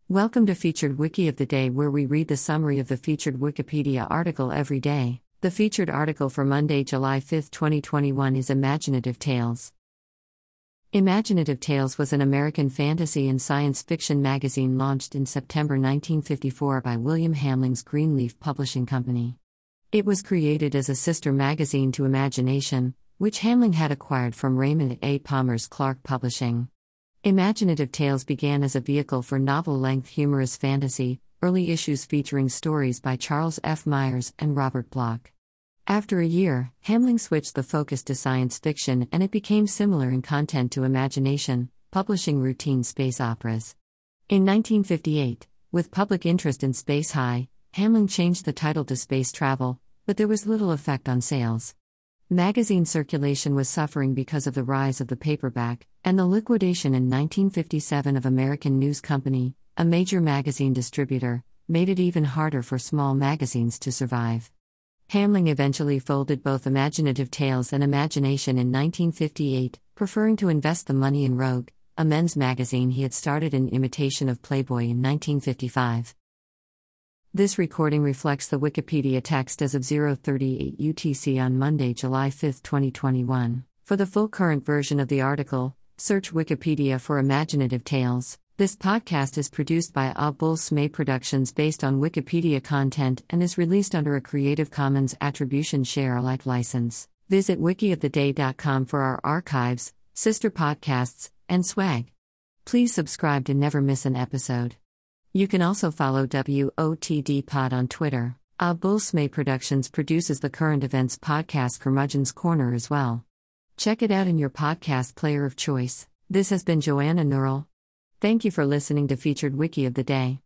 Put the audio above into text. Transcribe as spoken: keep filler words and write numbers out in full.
Welcome to Featured Wiki of the Day, where we read the summary of the featured Wikipedia article every day. The featured article for Monday, July fifth, twenty twenty-one is Imaginative Tales. Imaginative Tales was an American fantasy and science fiction magazine launched in September nineteen fifty-four by William Hamling's Greenleaf Publishing Company. It was created as a sister magazine to Imagination, which Hamling had acquired from Raymond A. Palmer's Clark Publishing. Imaginative Tales began as a vehicle for novel-length humorous fantasy, early issues featuring stories by Charles F. Myers and Robert Bloch. After a year, Hamling switched the focus to science fiction and it became similar in content to Imagination, publishing routine space operas. In nineteen fifty-eight, with public interest in space high, Hamling changed the title to Space Travel, but there was little effect on sales. Magazine circulation was suffering because of the rise of the paperback, and the liquidation in nineteen fifty-seven of American News Company, a major magazine distributor, made it even harder for small magazines to survive. Hamling eventually folded both Imaginative Tales and Imagination in nineteen fifty-eight, preferring to invest the money in Rogue, a men's magazine he had started in imitation of Playboy in nineteen fifty-five. This recording reflects the Wikipedia text as of zero thirty-eight U T C on Monday, July fifth, twenty twenty-one. For the full current version of the article, search Wikipedia for Imaginative Tales. This podcast is produced by A Bull Smay Productions based on Wikipedia content and is released under a Creative Commons Attribution Share Alike license. Visit wiki of the day dot com for our archives, sister podcasts, and swag. Please subscribe to never miss an episode. You can also follow W O T D Pod on Twitter. A Bull Smay Productions produces the current events podcast Curmudgeon's Corner as well. Check it out in your podcast player of choice. This has been Joanna Neural. Thank you for listening to Featured Wiki of the Day.